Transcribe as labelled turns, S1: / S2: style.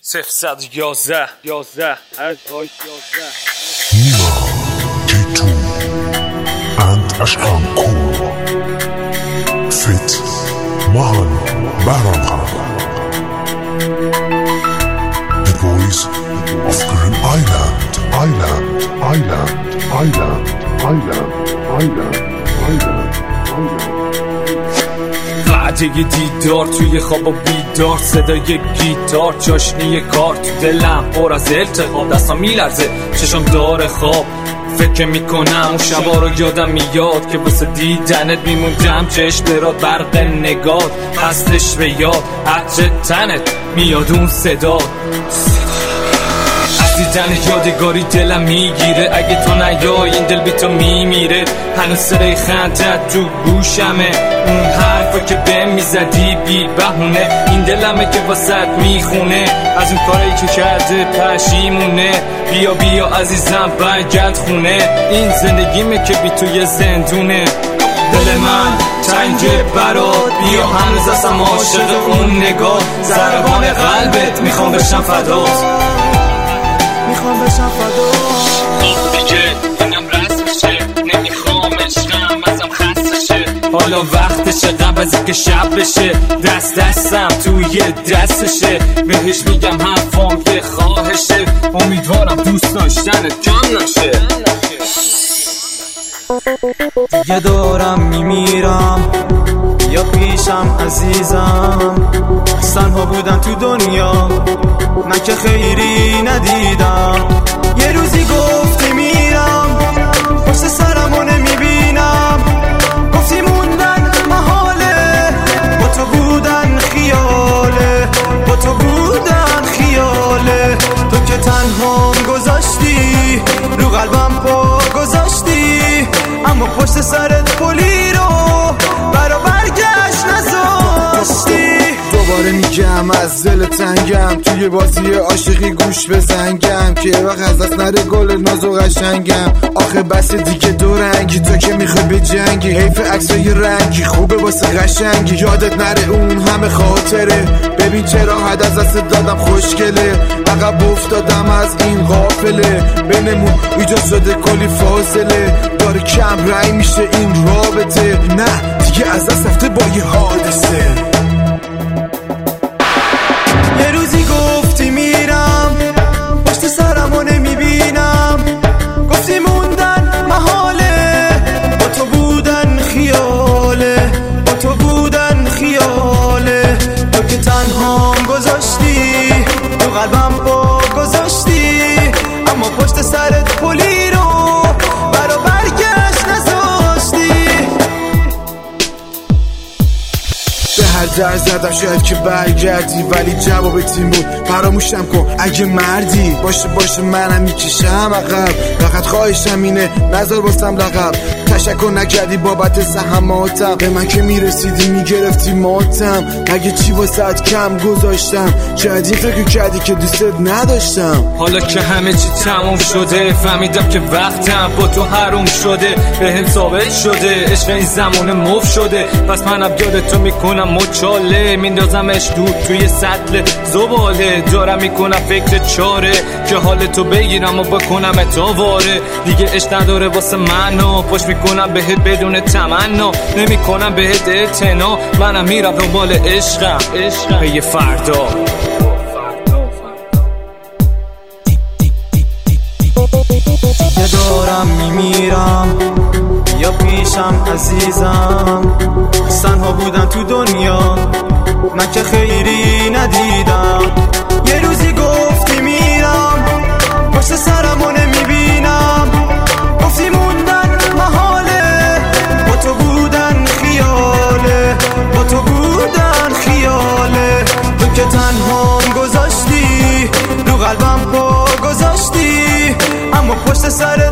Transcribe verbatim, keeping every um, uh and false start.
S1: صفر یازده یازده هر داش یازده
S2: Nima, K two and Ashkan Cool Fit Mahan Bahram Khan The boys of Green Island Island Island Island Island Island Island Island
S1: قعده دیدار توی خواب و بیدار، صدای گیتار، چاشنی کار تو دلم پر از التهاب، دستم میلرزه چشم داره خواب، فکر میکنم اون شبا رو یادم میاد که واسه دیدنت میموندم، چشم برات برق نگات هستش به یاد، عطر تنت میاد اون صدا دیدن یادگاری دلم میگیره، اگه تو نیای این دل بی تو میمیره، هنوز صدای خندت تو گوشمه، اون حرفا که به میزدی بی بهونه، این دلمه که واسط میخونه، از اون کارایی که کرده پشیمونه، بیا بیا عزیزم برگرد خونه، این زندگیمه که بی توی زندونه، دل من تنگه برات، بیا هنوز ازم عاشق اون نگاه، ضربان قلبت میخوام بشم فدات،
S3: میخوام بشم فدا
S1: دیگه اینم رسمشه، نمیخوام عشقم ازم خستشه، حالا وقتشه قبل از اینکه شب بشه، دست دستم توی دستشه، بهش میگم حرفام یه خواهشه، امیدوارم دوست داشتنت کم نشه،
S3: دیگه دارم میمیرم یا پیشم عزیزم، تنها بودم تو دنیا من که خیری ندیدم، یه روزی گفتی میرم پشت سرمو نمیبینم، گفتی موندن محاله، با تو بودن خیاله، با تو بودن خیاله، تو که تنهام گذاشتی رو قلبم پا گذاشتی، اما پشت سرت پلی رو برا برگشت نذاشتی، دوباره میگم از دل تنگم، توی بازی عاشقی گوش بزنگم، که وقت از دست نره گل ناز و قشنگم، آخه بس دیگه دو رنگی، تو که میخوای به جنگی، حیف عکسای رنگی خوبه واسه قشنگی، یادت نره اون همه خاطره، ببین چرا حد از دست دادم خوشگله، عقب افتادم از این قافله، بینمون ایجاد شده کلی فاصله، داره کم رنگ میشه این رابطه، نه دیگه از دست رفته با یه حادثه، یه روزی گفتی میرم پشت سرمو نمیبینم، گفتی موندن محاله، با تو بودن خیاله، با تو بودن خیاله، تو که تنهام گذاشتی تو قلبم پا گذاشتی، اما پشت سرت پلی رو برا برگشت نذاشتی، به هر در زدم شاید که برگردی، ولی جواب تیم بود فراموشم کن اگه مردی، باشه باشه منم میکشم عقب، فقط خواهشم اینه نذار واسم لقب، تشکر نکردی بابت سهماتم، به من که میرسیدی میگرفتی ماتم، اگه چی واسط کم گذاشتم، شاید این فکر کردی که دوستت نداشتم،
S1: حالا که همه چی تموم شده، فهمیدم که وقتم با تو حروم شده، به هم ثابت شده عشق این زمان مف شده، پس منم یادتو میکنم مچاله، میندازمش دود توی سطل زباله، دارم میکنم فکر چاره که حال تو بگیرم و بکنم اتاواره، دیگه عشق نداره واسه منو، پشت میکنم بهت بدون تمنا، نمیکنم بهت اعتنا، منم میرم دنبال عشقم عشقم به یه فردا،
S3: دیگه دارم میمیرم یا پیشم عزیزم، تنها بودم تو دنیا من که خیری ندیدم، یه روزی گفتی میرم پشت سرمو نمیبینم، گفتی موندن محاله، با تو بودن خیاله، با تو بودن خیاله، تو که تنهام گذاشتی رو قلبم پا گذاشتی، اما پشت سرت